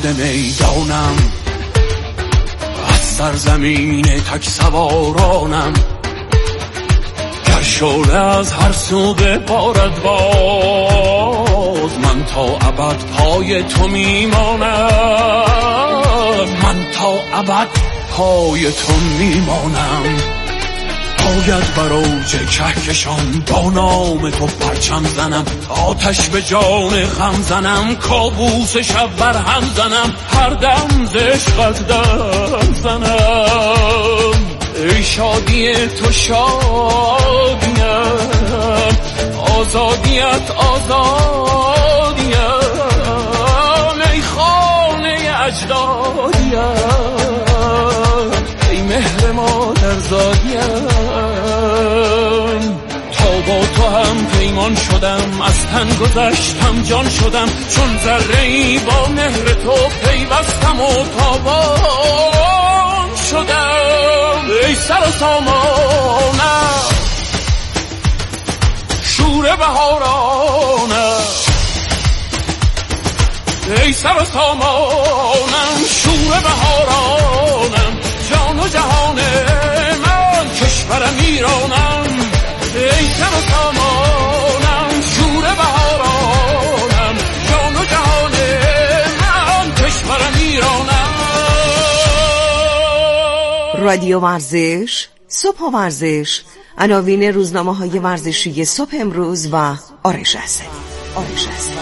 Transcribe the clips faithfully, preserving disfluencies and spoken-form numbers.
میدانم از سرزمین تک سوارانم، گر شعله از هر سو ببارد باز، من تا ابد پای تو میمانم، من تا ابد پای تو میمانم. باید بر اوج کهکشان با نام تو پرچم زنم، آتش به جان غم زنم، کابوس شب بر هم زنم، هر دم ز عشقت دم زنم. ای شادی تو شادیم، آزادیت آزادیم، ای خانه اجدادیم، ای مهر مادر زادیم. تا با تو هم پیمان شدم، از تن گذشتم جان شدم، چون ذره‌ای با مهر تو پیوستم و تابان شدم. ای سر و سامانم، شور بهارانم، ای سر و سامانم، شور بهارانم، جان و جهان من، کشورم ایرانم. ای سر و سامانم، شور بهارانم، جان و جهان من، کشورم ایرانم. رادیو ورزش، صبح ورزش، عناوین روزنامه های ورزشی صبح امروز و آرش اسدی. آرش اسدی.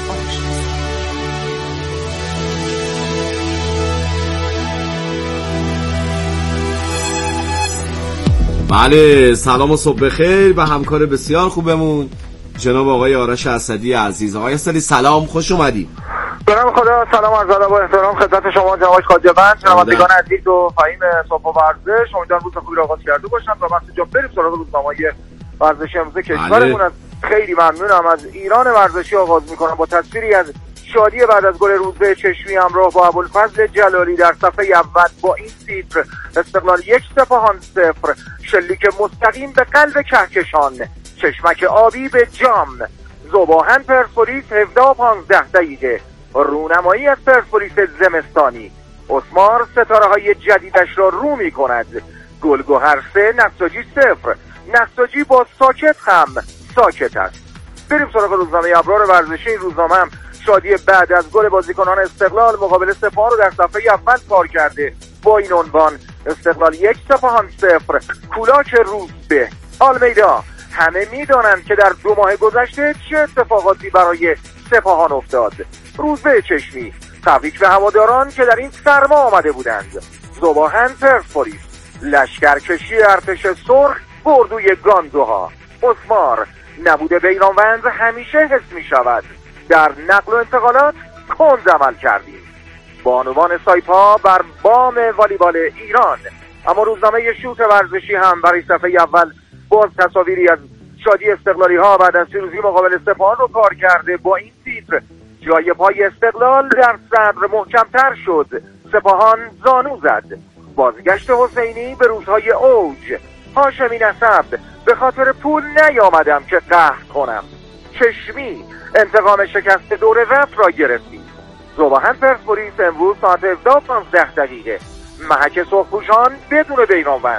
بله، سلام و صبح بخیر به همکار بسیار خوبمون جناب آقای آرش اسدی عزیز. آقای اسدی سلام، خوش اومدید. به نام خدا، سلام از ادب و احترام خدمت شما جناب خواجه‌بند، شنوندگان عزیز و فهیم صبح ورزش. امیدوارم روز خوبی را آغاز کرده باشم و مسعود جان بریم سراغ روزنامه‌های ورزشی امروز کشورمون. از خیلی ممنونم. از ایران ورزشی آغاز می‌کنم با تصویری از شادی بعد از گل روزبه چشمی همراه با ابوالفضل جلالی در صفحه اول با این تیتر: استقلال یک سپاهان صفر، شلیک مستقیم به قلب کهکشان، چشمک آبی به جام، ذوباهن پرسپولیس هفده و پانزده دقیقه، رونمایی از پرسپولیس زمستانی، اسمار ستاره های جدیدش را رو می کند، گلگهر سه نساجی صفر، نساجی با ساکت هم ساکت است. بریم سراغ روزنامه ابرار ورزشی. این روزنامه هم شادی بعد از گل بازیکنان استقلال مقابل سپاهان رو در صفحه اول کار کرده با این عنوان: استقلال یک سپاهان صفر، کولاک روزبه. آلمیدا: همه میدانند که در دو ماه گذشته چه اتفاقاتی برای سپاهان افتاد. روزبه چشمی: تبریک به هواداران که در این سرما آمده بودند. ذوباهن پرسپولیس: لشکرکشی ارتش سرخ به اردوی گاندوها. اسمار: نبود بیرانوند همیشه حس می شود. در نقل و انتقالات کند عمل کردیم. بانوان سایپا بر بام والیبال ایران. اما روزنامه شوت ورزشی هم برای صفحه اول باز تصاویری از شادی استقلالی ها بعد از پیروزی مقابل سپاهان رو کار کرده با این تیتر: جای پای استقلال در صدر محکمتر شد، سپاهان زانو زد. بازگشت حسینی به روزهای اوج. هاشمی نسب: به خاطر پول نیامدم که قهر کنم. چشمی: انتقام شکست دور رفت را گرفتیم. ذوباهن پرسپولیس امروز ساعت هفده و پانزده دقیقه. محک سرخپوشان بدون بیرانوند.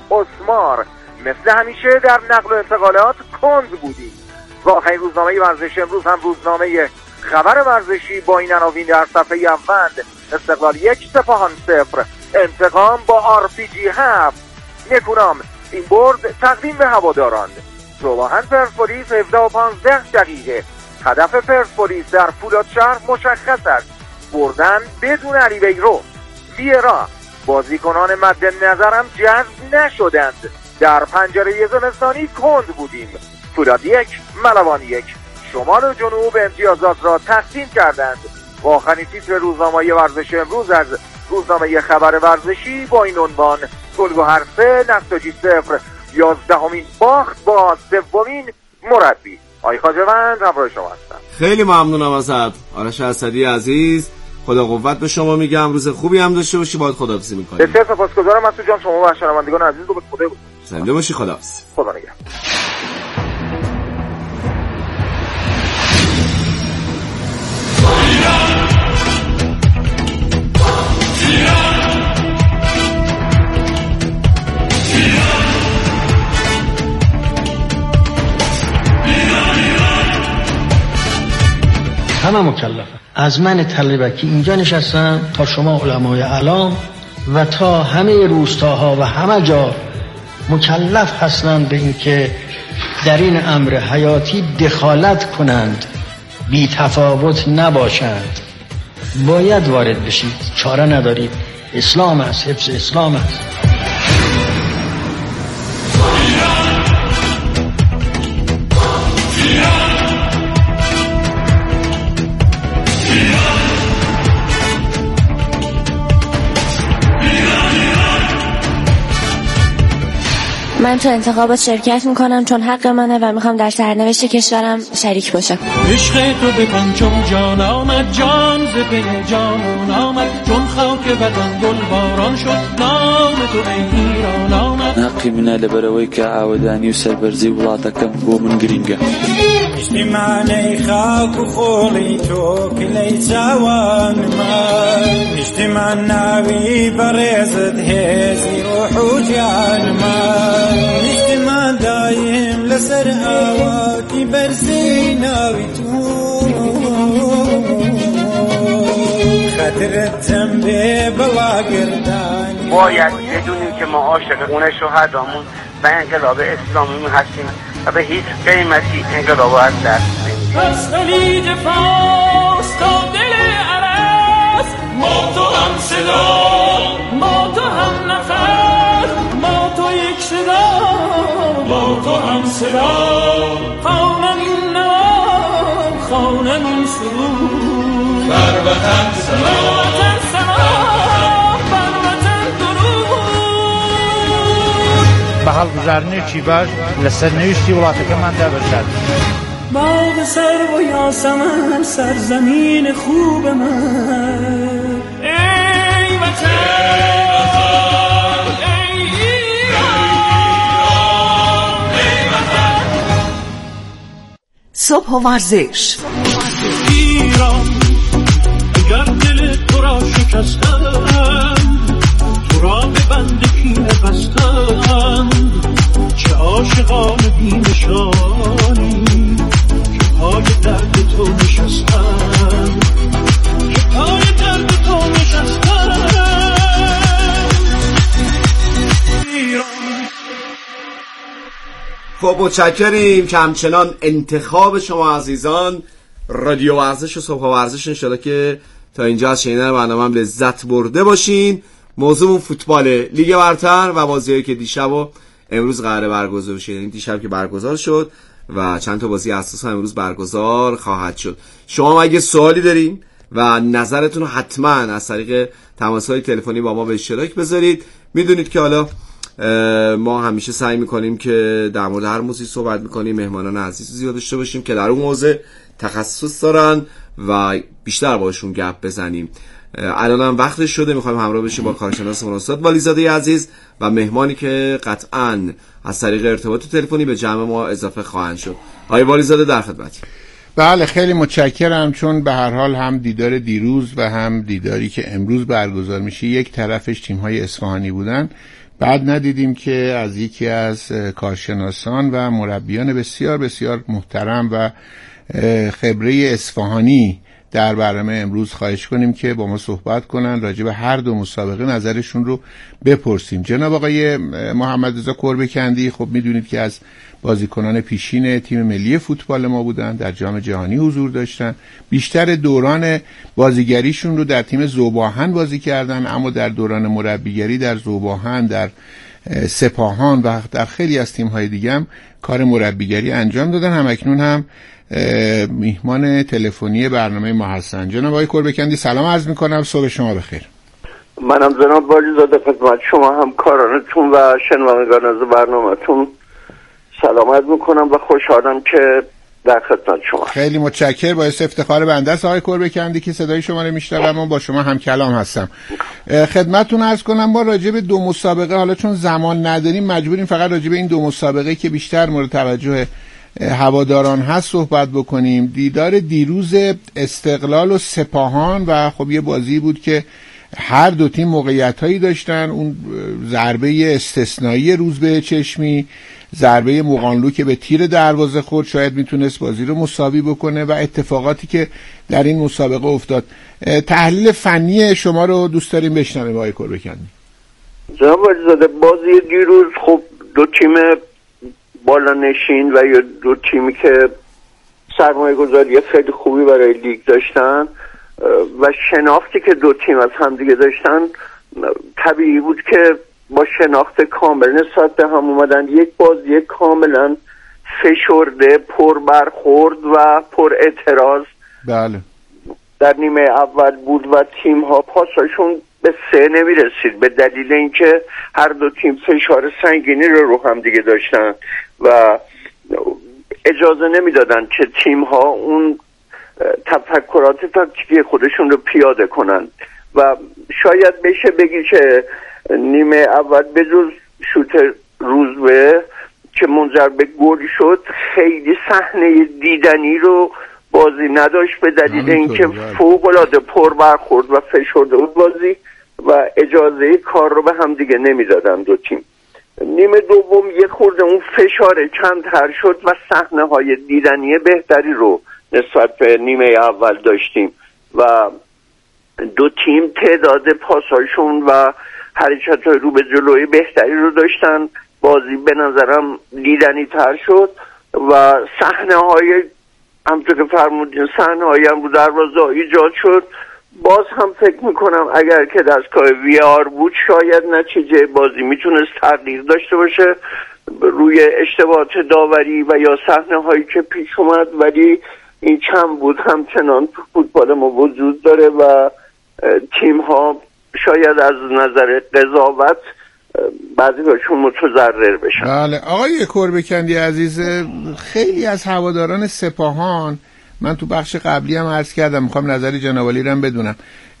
اسمار: مثل همیشه در نقل و انتقالات کند بودیم. و آخرین روزنامه ورزشی امروز هم روزنامه خبر ورزشی با این عناوین در صفحه اول: استقلال یک سپاهان صفر، انتقام با آر پی جی هفت. نکونام: این برد تقدیم به هواداران. ذوباهن پرسپولیس هفده و پانزده دقیقه. هدف پرسپولیس در فولادشهر مشخص است: بردن بدون علی بیرو. ویرا: بازیکنان مد نظرم جذب نشدند، در پنجره زمستانی کند بودیم. فولاد یک، ملوان یک، شمال و جنوب امتیازات را تقسیم کردند. و آخرین تیتر روزنامه ورزشی امروز از روزنامه خبر ورزشی با این عنوان: گلگهر سه نساجی صفر، یازدهمین باخت با سومین مربی. آقای خواجه‌بند همراه شما هستم. خیلی ممنونم ازت آرش اسدی عزیز. خدا قوت به شما میگم، روز خوبی هم داشته باشی. باید خداحافظی میکنیم. بسیار سپاسگزارم مسعود جان، شما و شنوندگان عزیز رو به خدا بود. زنده باشی. خداحافظ. خدا نگهدار. همه مکلفن. از من طلبکی اینجا نشستم تا شما علمای اعلام و تا همه روستاها و همه جا مکلف هستند به این که در این امر حیاتی دخالت کنند، بی تفاوت نباشند. باید وارد بشید، چاره ندارید. اسلام است، حفظ اسلام است. من تو انتخابات شرکت میکنم چون حق منه و میخوام در سرنوشت کشورم شریک باشم. عشق تو به پنجم جان آمد، جان ز پی جان آمد، چون خاک وطن گل باران شد، نام تو ای ایران آمد. نقی منە لەبەرەوەی کە ئاوەدانی و سەربەرزی وڵاتەکەم بۆ من گرینگە. نیشتیمانەی خاک و خۆڵی تۆ کلەی چاوانمان، نیشتیمان ناوی بەڕێزت هێزی ڕۆح و جانمان، نیشتیمان دایم لەسەر ئاواتی بەرزی ناوی تۆ، خاطرتم بێ بەڵاگردانی. باید بدونیم که ما عاشق خون شهدامون و انقلاب اسلامی هستیم و به هیچ قیمتی انقلاب از دست نمیدیم. از خلیج فارس تا دل عرس، ما تو هم صدا، ما تو هم نفر، ما تو یک صدا، ما تو هم صدا. خانم این نام، خانم این سرود، بر وطن سلام، بە هەڵبژارنێکی باش لە سەرنەویشتی وڵاتەکەماندا بەشدار. باغ سرو و یاسمن سرزمین خوب من، ای وطن، ای ایران، ای وطن. صبح و ورزش. ایران اگر دل تو را شکستن، تو را به بند کینه بستن، چه عاشقان بی‌نشانی که پای درد تو نشستن، که پای درد تو نشستن. خب متشکریم که همچنان انتخاب شما عزیزان رادیو ورزش و صبح ورزش. انشالله که تا اینجا از شنیدن برنامه هم لذت برده باشین. موضوعمون فوتبال لیگ برتر و بازیایی که دیشب و امروز قراره برگزار بشه. یعنی دیشب که برگزار شد و چند تا بازی اساسی امروز برگزار خواهد شد. شما اگه سوالی دارین و نظرتون رو حتما از طریق تماس‌های تلفنی با ما به اشتراک بذارید. میدونید که حالا ما همیشه سعی میکنیم که در مورد هر موضوعی صحبت میکنیم، مهمانان عزیز زیاد داشته باشیم که در اون موضوع تخصص دارن و بیشتر باشون گپ بزنیم. الان هم وقتش شده، میخوایم همراه بشیم با کارشناس استاد والیزاده عزیز و مهمانی که قطعاً از طریق ارتباط تلفنی به جمع ما اضافه خواهند شد. آقای والیزاده در خدمتی. بله خیلی متشکرم، چون به هر حال هم دیدار دیروز و هم دیداری که امروز برگزار میشه یک طرفش تیم‌های اصفهانی بودن. بعد ندیدیم که از یکی از کارشناسان و مربیان بسیار بسیار محترم و خبره اصفهانی در برنامه امروز خواهش کنیم که با ما صحبت کنن، راجع به هر دو مسابقه نظرشون رو بپرسیم. جناب آقای محمد رضا کربکندی خب میدونید که از بازیکنان پیشین تیم ملی فوتبال ما بودن، در جام جهانی حضور داشتن، بیشتر دوران بازیگریشون رو در تیم ذوب‌آهن بازی کردن، اما در دوران مربیگری در ذوب‌آهن، در سپاهان و در خیلی از تیم‌های دیگه هم کار مربیگری انجام دادن. همکنون هم میهمان تلفنی برنامه ما هستن. جناب آقای کربکندی سلام عرض میکنم، صبح شما بخیر. منم جناب والیزاده خدمت شما همکارانتون و شنوندگان از برنامه‌تون سلام عرض میکنم و خوشحالم که در خدمت شما. خیلی متشکرم، باعث افتخار بنده است آقای کربکندی که صدای شما رو میشنوم و با شما هم کلام هستم. خدمتتون عرض کنم ما راجع به دو مسابقه، حالا چون زمان نداریم مجبوریم فقط راجع به این دو مسابقه که بیشتر مورد توجه هواداران هست صحبت بکنیم. دیدار دیروز استقلال و سپاهان و خب یه بازی بود که هر دو تیم موقعیتایی داشتن. اون ضربه استثنایی روز به چشمی ضربه مغانلو که به تیر دروازه خورد شاید میتونست بازی رو مساوی بکنه و اتفاقاتی که در این مسابقه افتاد. تحلیل فنی شما رو دوست داریم بشنویم آقای کوربکندی. جناب علیزاده، بازی دیروز خب دو تیم بالا نشین و یا دو تیمی که سرمایه گذاری خیلی خوبی برای لیگ داشتن و شناختی که دو تیم از همدیگه داشتن طبیعی بود که با شناخت کامل نسبت به هم اومدن یک بازی کاملا فشرده، پر برخورد و پر اعتراض بله در نیمه اول بود و تیم ها پاساشون به سه نمی رسید به دلیل اینکه هر دو تیم فشار سنگینی رو رو هم دیگه داشتن و اجازه نمی دادن که تیم ها اون تفکرات تاکتیکی خودشون رو پیاده کنن و شاید بشه بگی که نیمه اول به جز شوت روزبه که منجر به گل شد خیلی صحنه دیدنی رو بازی نداشت به دلیل اینکه فوق‌العاده پر برخورد و فشرده بود بازی و اجازه کار رو به هم دیگه نمیدادن دو تیم. نیمه دوم یه خورده اون فشار کمتر شد و صحنه های دیدنی بهتری رو نسبت به نیمه اول داشتیم و دو تیم تعداد پاساشون و حرکت های رو به جلوی بهتری رو داشتن. بازی به نظرم دیدنی تر شد و صحنه های همونطور که فرمودین صحنه هایی هم رو دروازه ایجاد شد. باز هم فکر میکنم اگر که دستگاه وی آر بود شاید نتیجه بازی میتونست تغییر داشته باشه روی اشتباهات داوری و یا صحنه هایی که پیش اومد، ولی این کم بود همچنان تو فوتبال ما وجود داره و تیم ها شاید از نظر قضاوت بعضی هاشون متضرر بشن. بله آقای کوربکندی عزیز، خیلی از هواداران سپاهان، من تو بخش قبلی هم عرض کردم میخوام نظری جناب عالی رو هم بدونم،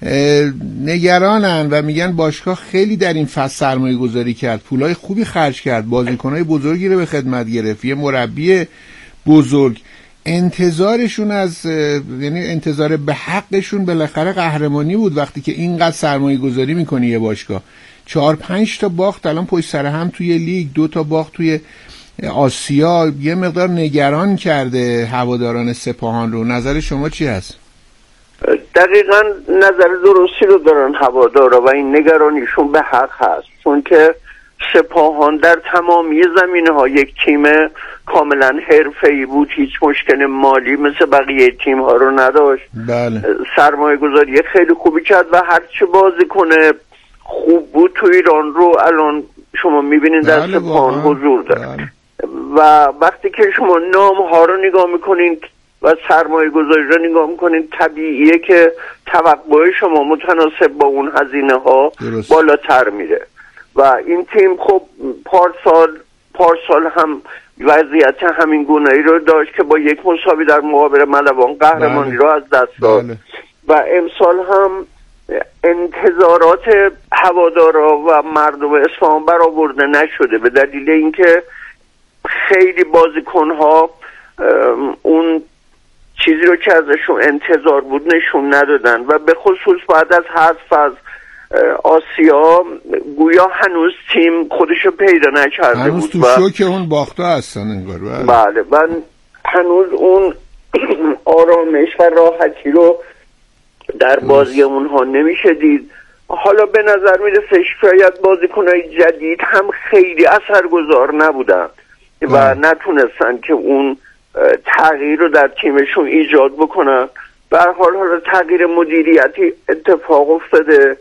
نگرانن و میگن باشگاه خیلی در این فصل سرمایه گذاری کرد، پولای خوبی خرج کرد، بازیکنای بزرگی رو به خدمت گرفت، یه مربی بزرگ. انتظارشون از یعنی انتظار به حقشون بالاخره قهرمانی بود وقتی که اینقدر سرمایه گذاری میکنی یه باشگاه. چهار پنج تا باخت الان پشت سر هم توی لیگ، دو تا باخت توی آسیا، یه مقدار نگران کرده هواداران سپاهان رو. نظر شما چی هست؟ دقیقاً نظر درستی رو دارن هوادارا و این نگرانیشون به حق هست، چون که سپاهان در تمامی زمینه‌ها یک تیم کاملا حرفه‌ای بود، هیچ مشکل مالی مثل بقیه تیم‌ها رو نداشت. بله. سرمایه گذاری خیلی خوبی کرد و هر چه بازی کنه خوب بود تو ایران رو الان شما می‌بینید در بله سپاهان حضور داره. بله. و وقتی که شما نام‌ها رو نگاه می‌کنید و سرمایه گذاری رو نگاه می‌کنید طبیعیه که توقع شما متناسب با اون هزینه‌ها بالاتر میره و این تیم خب پارسال پارسال هم وضعیت همین گونه‌ای رو داشت که با یک مساوی در مقابل ملوان قهرمانی بله. رو از دست داد. بله. و امسال هم انتظارات هوادارا و مردم اصفهان برآورده نشده به دلیل اینکه خیلی بازیکن‌ها اون چیزی رو که ازشون انتظار بود نشون ندادن و به خصوص بعد از حذف از آسیا گویا هنوز تیم خودشو پیدا نکرده هنوز بود تو شوک اون باخته هستن انگار. بله. بله و هنوز اون آرامش و راحتی رو در بازی اونها نمیشه دید. حالا به نظر میرسه شاید بازیکنای جدید هم خیلی اثرگذار نبودن و نتونستن که اون تغییر رو در تیمشون ایجاد بکنن. به هر حال حالا تغییر مدیریتی اتفاق افتاده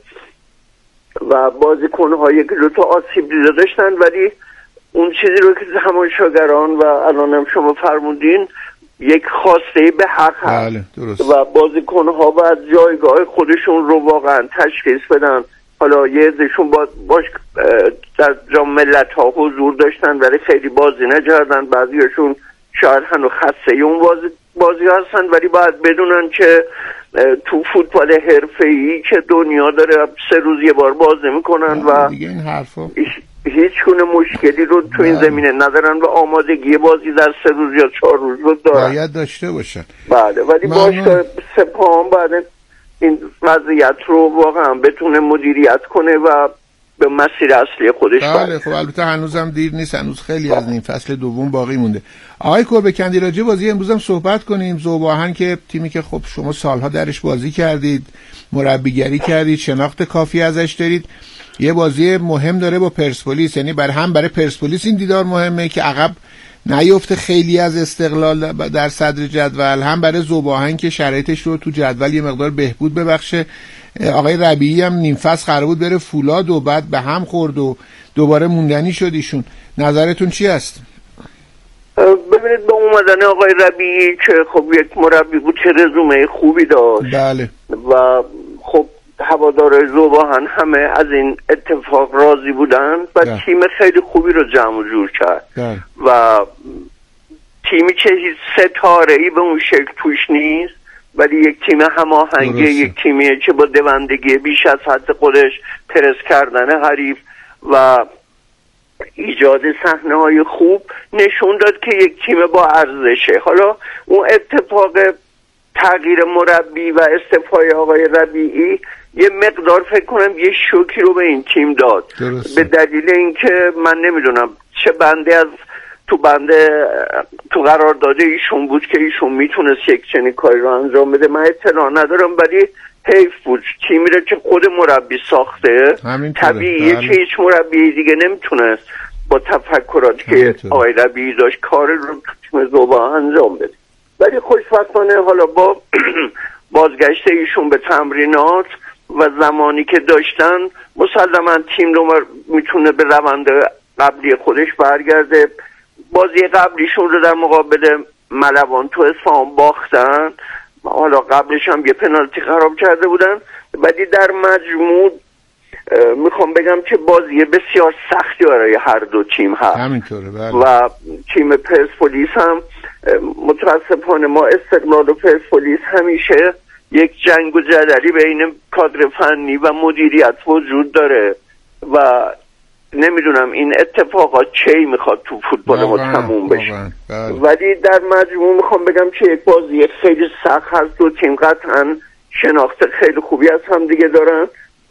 و بازیکن‌ها یک دو تا آسیب دیده داشتن، ولی اون چیزی رو که تماشاگران و الان هم شما فرمودین یک خواسته به حق هست. بله، درست. و بازیکن‌ها باید جایگاه خودشون رو واقعا تشخیص بدن. حالا یه عده‌شون با باش در جام ملت‌ها حضور داشتن ولی خیلی بازی نکردن، بعضی‌هاشون شاید هنوز خسته اون بازی بازی هستن، ولی باید بدونن که تو فوتبال حرفه‌ای که دنیا داره سه روز یه بار بازی میکنن و دیگه این حرفا هیچ گونه مشکلی رو تو این زمینه ندارن و آمادگی بازی در سه روز یا چهار روز رو دارن، باید داشته باشن. بله، ولی باشگاه سپاهان باید این وضعیت رو واقعا بتونه مدیریت کنه و به مسیر اصلی خودش بله برگرده. خب البته هنوزم دیر نیست، هنوز خیلی از نیم فصل دوم باقی مونده. آقای کوربه‌کندی راجع بازی امروز هم صحبت کنیم. ذوب‌آهن که تیمی که خب شما سالها درش بازی کردید، مربیگری کردید، شناخت کافی ازش دارید، یه بازی مهم داره با پرسپولیس، یعنی برای هم برای پرسپولیس این دیدار مهمه که عقب نیفته خیلی از استقلال در صدر جدول، هم برای ذوب‌آهن که شرایطش رو تو جدول یه مقدار بهبود ببخشه. آقای ربیعی هم نیم فصل قرار بود بره فولاد و بعد به هم خورد و دوباره موندنی شد ایشون. نظرتون چی است؟ ببینید به اومدن آقای ربیعی که خب یک مربی بود که رزومه خوبی داشت، بله، و خب هوادارهای ذوب‌آهن همه از این اتفاق راضی بودن و ده. تیم خیلی خوبی رو جمع و جور کرد ده. و تیمی که هیچ ستاره‌ای به اون شکل توش نیست، ولی یک تیم هماهنگه، یک تیمیه که با دوندگی بیش از حد خودش پرس کردن حریف و ایجاد صحنه‌های خوب نشون داد که یک تیم با ارزشه. حالا اون اتفاق تغییر مربی و استعفای آقای ربیعی یه مقدار فکر کنم یه شوکی رو به این تیم داد، به دلیل اینکه من نمیدونم چه بنده از تو بنده تو قرار داده ایشون بود که ایشون میتونست یک چنین کاری رو انجام بده، من اطلاع ندارم، ولی حیف بود. تیمی رو که خود مربی ساخته طبیعیه که هیچ مربی دیگه نمیتونست با تفکراتی که آقای ربیعی داشت کار رو تیم ذوب‌آهن انجام بده. ولی خوشبختانه حالا با بازگشت ایشون به تمرینات و زمانی که داشتن مسلماً تیم رو میتونه به روند قبلی خودش برگرده. بازی قبلیشون رو در مقابل ملوان تو اصفهان باختن، حالا قبلش هم یه پنالتی خراب کرده بودن، ولی در مجموع میخوام بگم که بازی بسیار سختی برای هر دو تیم هست. همینطوره بله. و تیم پرسپولیس هم متاسفانه ما استقلال و پرسپولیس همیشه یک جنگ و جدلی بین کادر فنی و مدیریت وجود داره و نمیدونم این اتفاقات چی میخواد تو فوتبال ما تموم بشه. ولی در مجموع میخوام بگم که یک بازی خیلی سخت هست، دو تیم قطعا شناخت خیلی خوبی از هم دیگه دارن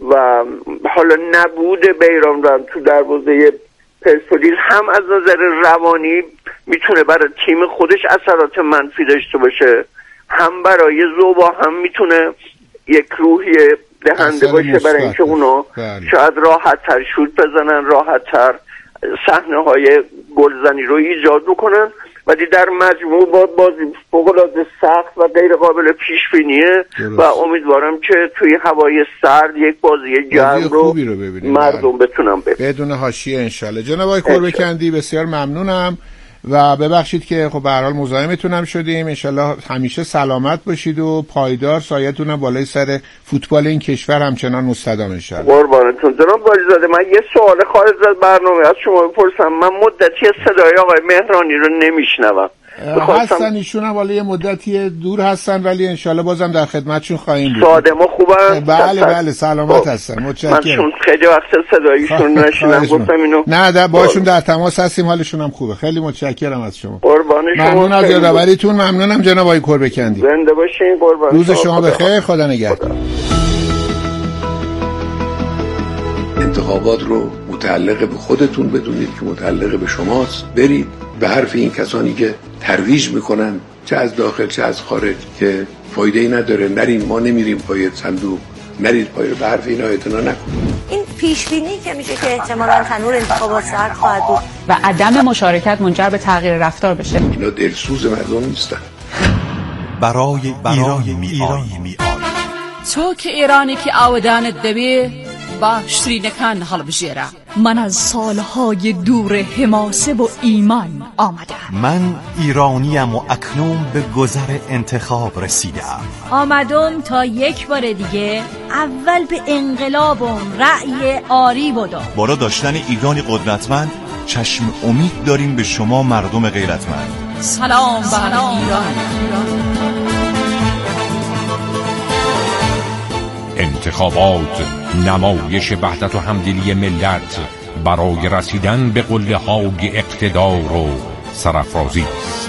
و حالا نبود بیرام رو تو دروازه پرسپولیس هم از نظر روانی میتونه برای تیم خودش اثرات منفی داشته باشه، هم برای ذوب‌آهن میتونه یک روحیه دهنده باشه برای اینکه اونا شاید راحت تر شوت بزنن، راحت تر صحنه های گلزنی رو ایجاد بکنن. ولی در مجموع با بازی فوق‌العاده سخت و غیر قابل پیش بینیه و امیدوارم که توی هوای سرد یک بازی گرم رو, رو مردم بتونن ببینن بدون حاشیه انشالله. جناب آقای کوربه‌کندی بسیار ممنونم و ببخشید که خب به هر حال مزاحمتون هم شدیم. انشالله همیشه سلامت باشید و پایدار، سایتون هم بالای سر فوتبال این کشور همچنان مستدام انشالله. قربانتون. جناب والیزاده من یه سوال خارج از برنامه از شما بپرسم. من مدتی صدای آقای مهرانی رو نمیشنوم. هستن ایشون هم والا یه مدتی دور هستن ولی انشالله بازم در خدمتشون خواهیم بود. ساده ما خوبن؟ بله بله سلامت هستن. متشکرم. من چون خیلی وقت صدایشون نشیدم گفتم اینو. نه در باشون در تماس هستیم، حالشون هم خوبه. خیلی متشکرم از شما. قربان شما. ممنون از یادآوریتون. ممنونم جناب آقای کوربه‌کندی. زنده باشین. قربان. روز شما بخیر. خدا نگهدار. انتخابات رو متعلق به خودتون بدونید که متعلق به شماست. برید به حرف این کسانی که ترویج میکنن چه از داخل چه از خارج که فایده ای نداره، نریم ما نمیریم پای صندوق، نرید پای به حرف اینا اعتنا نکنید. این پیش بینی که میشه که احتمالاً تنور انتخابات سرد خواهد بود و عدم مشارکت منجر به تغییر رفتار بشه. اینا دلسوز مردم نیستن. برای ایران می آییم تو که ایرانی که آودانت دبی باش سرینکان حال بجیره. من از سالهای دور حماسه و ایمان آمدم. من ایرانیم و اکنون به گذر انتخاب رسیدم. آمدم تا یک بار دیگه اول به انقلابم رأی آری بدم. برای داشتن ایرانی قدرتمند چشم امید داریم به شما مردم غیرتمند. سلام بر ایران. انتخابات نمایش وحدت و همدلی ملت برای رسیدن به قله های اقتدار و سرافرازی است.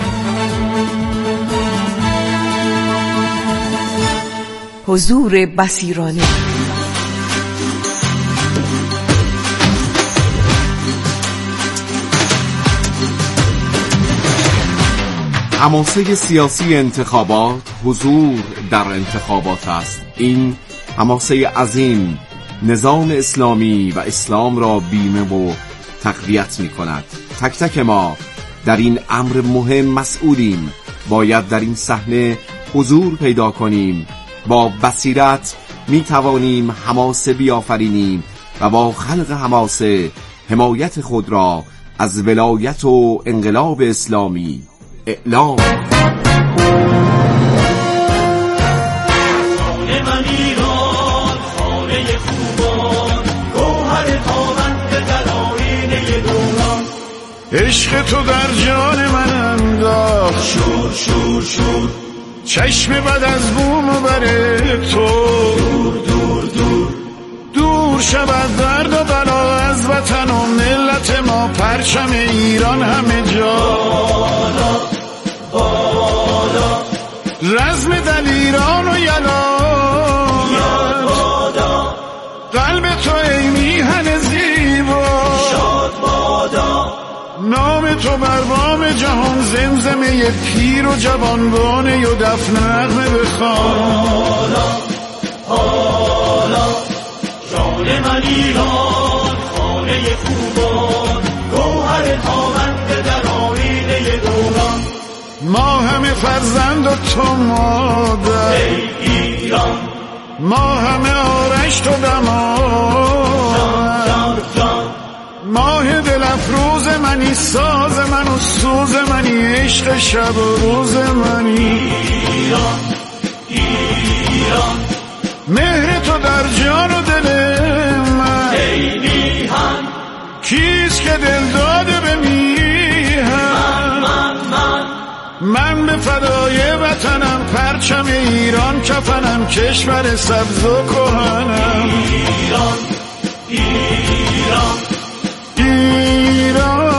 حضور بصیرانه حماسه سیاسی انتخابات حضور در انتخابات است. این حماسه عظیم نظام اسلامی و اسلام را بیمه و تقویت می کند. تک تک ما در این امر مهم مسئولیم. باید در این صحنه حضور پیدا کنیم. با بصیرت می توانیم حماسه بیافرینیم و با خلق حماسه حمایت خود را از ولایت و انقلاب اسلامی اعلام. عشق تو در جان من انداخت شور شور شور، چشم بد از بوم و بر تو دور دور دور دور شود درد و بلا از وطن و ملت ما. پرچم ایران همه جا بالا بالا، رزم دلیران و یلا بادا، قلب تو ای میهن زیبا شاد بادا. نام تو بر بام جهان زمزمه پیر و جوانبانه و دف نغمه بخوان. حالا حالا جان من ایران، خانه خوبان، گوهر تابنده در آینه دوران. ما همه فرزند و تو مادر ای ایران، ما همه آرش تو دمار. جان جان جان ماه دل افروز منی، ساز من و سوز منی، عشق شب و روز منی. ایران ایران مهر تو در جان و دل من ای میهن، کیست که دل داده به میهن؟ من من من به فدای وطنم، پرچم ایران کفنم، کشور سبز و کهنم. ایران ایران ایران.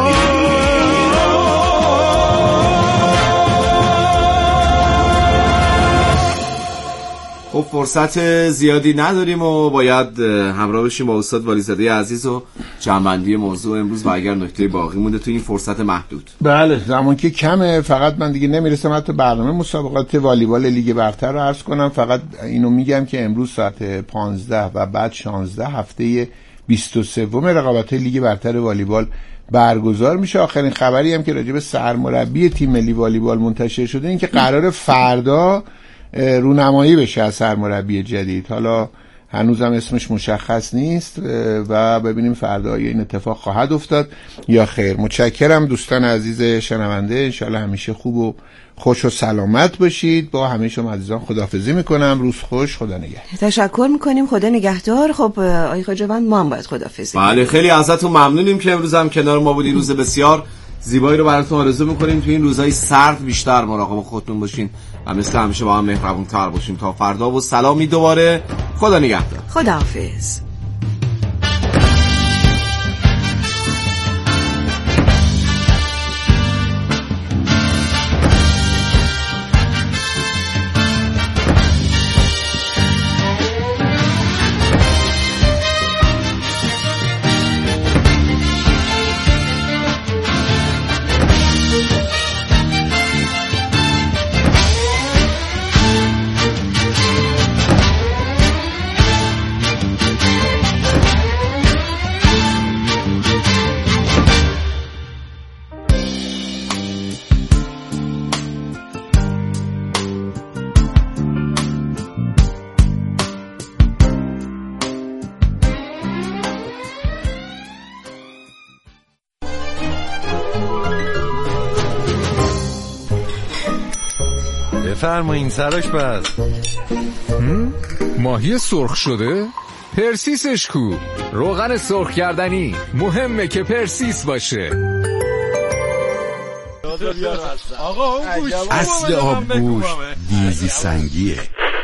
خب فرصت زیادی نداریم و باید همراه بشیم با استاد والیزاده عزیز و جمع‌بندی موضوع امروز و اگر نکته باقی مونده تو این فرصت محدود. بله زمان که کمه، فقط من دیگه نمیرسم حتی برنامه مسابقات والیبال لیگ برتر رو عرض کنم. فقط اینو میگم که امروز ساعت پانزده و بعد شانزده هفته بیست و سه رقابت لیگ برتر والیبال برگزار میشه. آخرین خبری هم که راجع به سرمربی تیم ملی والیبال منتشر شده این که قرار فردا رونمایی بشه از سرمربی جدید. حالا هنوزم اسمش مشخص نیست و ببینیم فردا این اتفاق خواهد افتاد یا خیر. متشکرم دوستان عزیز شنونده، انشالله همیشه خوب و خوش و سلامت باشید. با همه شما عزیزان خداحافظی میکنم. روز خوش، خدا نگهدار. تشکر میکنیم، خدا نگهدار. خب آقای خواجه‌بند ما هم باید خداحافظی. بله خیلی ازتون ممنونیم که امروز هم کنار ما بودید. روز بسیار زیبایی رو براتون آرزو میکنیم. تو این روزهای سرد بیشتر مراقب خودتون باشین و مثل همیشه با هم مهربون‌تر باشیم. تا فردا و سلامی دوباره. خدا نگهدار. خداحافظ. بفرمایین سراش بس. ماهی سرخ شده؟ پرسیسش کو؟ روغن سرخ کردنی مهمه که پرسیس باشه. آقا اون گوش اصل آبگوش دیزی سنگیه.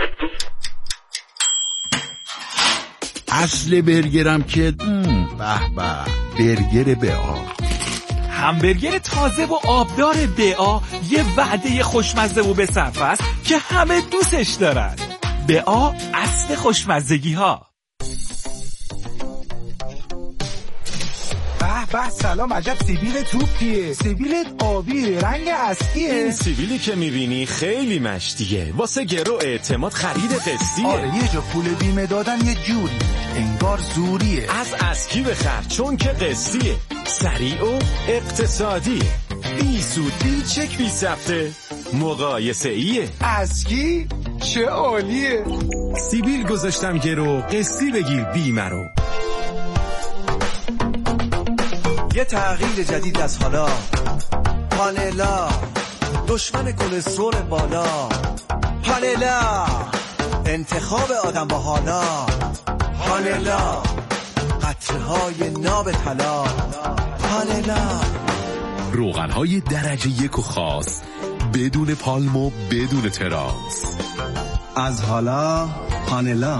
اصل برگرم که به به برگر بئا، همبرگر تازه و آبدار بئا یه وعده خوشمزه و به صرف است که همه دوستش دارن. بئا اصل خوشمزگی ها. به به سلام عجب سیبیل توپیه. سیبیلت آبی رنگ اصلیه. این سیبیلی که میبینی خیلی مشتیه، واسه گرو اعتماد خرید قسطیه. آره یه جا پول بیمه دادن یه جوری انگار زوریه. از اسکی بخر چون که قسطیه، سریع و اقتصادیه، بی سود بی چک بی سفته، مقایسه ایه. اسکی چه عالیه. سیبیل گذاشتم گرو، قسطی بگیر بیمه رو. یه تغییر جدید از حالا، پانلا دشمن کلسترول بالا، پانلا انتخاب آدم با حالا، پانلا قطرهای ناب طلا، پانلا روغن‌های درجه یک و خاص بدون پالم و بدون ترانس. از حالا پانلا.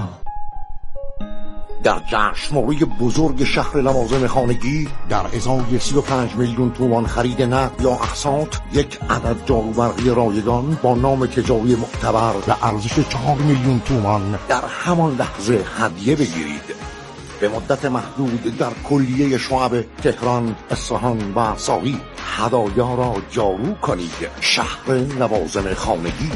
در جشنواره بزرگ شهر لوازم خانگی در ازای سی و پنج میلیون تومان خرید نقد یا اقساط یک عدد جاروبرقی رایگان با نام تجاری معتبر به ارزش چهار میلیون تومان در همان لحظه هدیه بگیرید. به مدت محدود در کلیه شعب تهران، اصفهان و ساقی هدایا را جارو کنید. شهر لوازم خانگی.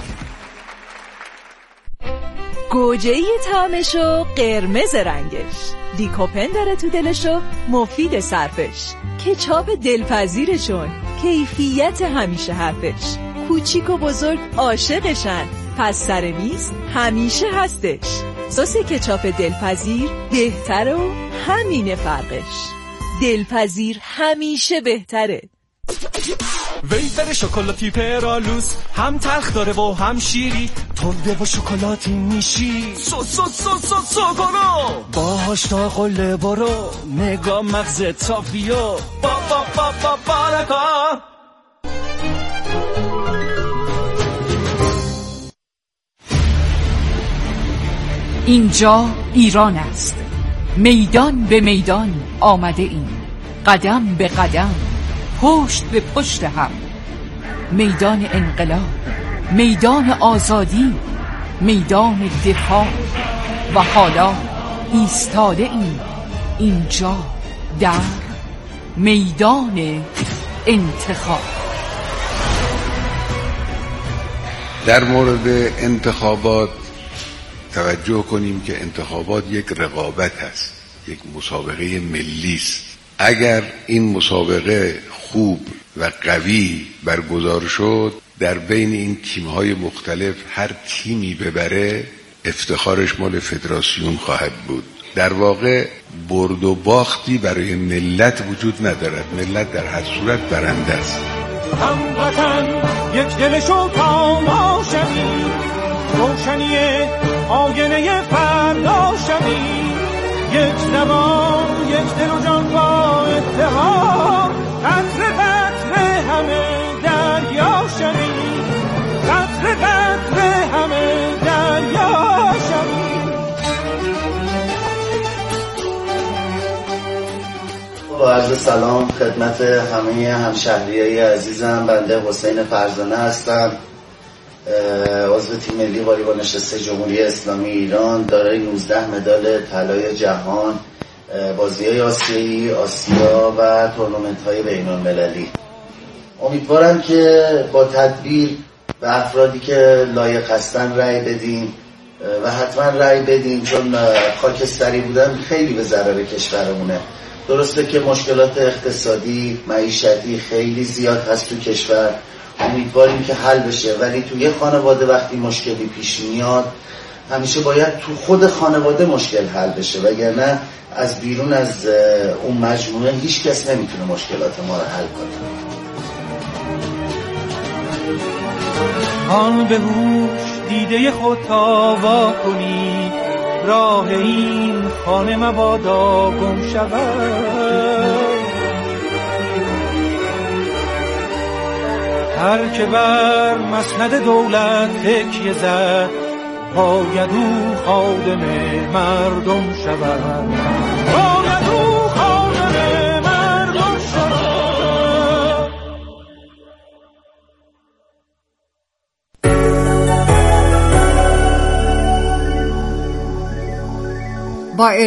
گوجه‌ای طعمشو قرمز رنگش، لیکوپن داره تو دلشو مفید صرفش، کچاپ دلپذیرشون کیفیت همیشه حرفش، کوچیک و بزرگ عاشقشن پس سر میز همیشه هستش. سس کچاپ دلپذیر بهتره و همینه فرقش، دلپذیر همیشه بهتره. ویفر شکلاتی پرالوس هم تلخ داره و هم شیری، تنده و شکلاتی میشی سو سو سو سو سو کنو باهاش تا قله برو، نگاه مغز تا بیو با با با با بارکا. اینجا ایران است، میدان به میدان آمده ایم، قدم به قدم پشت به پشت هم، میدان انقلاب، میدان آزادی، میدان دفاع و حالا ایستاده ایم اینجا در میدان انتخاب. در مورد انتخابات توجه کنیم که انتخابات یک رقابت است، یک مسابقه ملی است. اگر این مسابقه خوب و قوی برگزار شد، در بین این تیم‌های مختلف هر تیمی ببره افتخارش مال فدراسیون خواهد بود. در واقع برد و باختی برای ملت وجود ندارد، ملت در هر صورت برنده است. هموطن یک دلشو تا ما شویم، روشنی آینه فردا شویم، یک زبان یک دل و جان با اتحاد، قطره قطره همه دریا شویم، قطره قطره همه دریا شویم. با عرض سلام خدمت همه همشهریای عزیزم، بنده حسین فرزانه هستم، عضو تیم ملی والیبال نشسته جمهوری اسلامی ایران، دارای نوزده مدال طلای جهان، بازی‌های آسیایی، آسیا و تورنمنت‌های بین‌المللی. امیدوارم که با تدبیر به افرادی که لایق هستن رأی بدیم و حتما رأی بدیم، چون خاکستری بودن خیلی به ضرر کشورمونه. درسته که مشکلات اقتصادی، معیشتی خیلی زیاد هست تو کشور، امیدواریم که حل بشه، ولی تو یه خانواده وقتی مشکلی پیش میاد همیشه باید تو خود خانواده مشکل حل بشه، وگرنه از بیرون از اون مجموعه هیچ کس نمیتونه مشکلات ما رو حل کنه. آن به هوش دیده خود تاوا کنید، راه این خانه مبادا گم شود. هر که بر مسند دولت تکیه زد، باید او خادم مردم شود، باید او خادم مردم شود. با